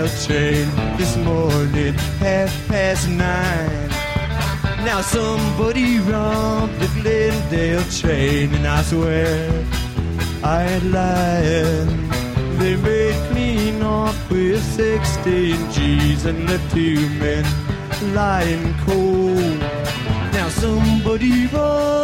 train this morning, 9:30. Now somebody robbed the Glendale train, and I swear I ain't lying. They made clean off with 16 G's and left 2 men lying cold. Now somebody robbed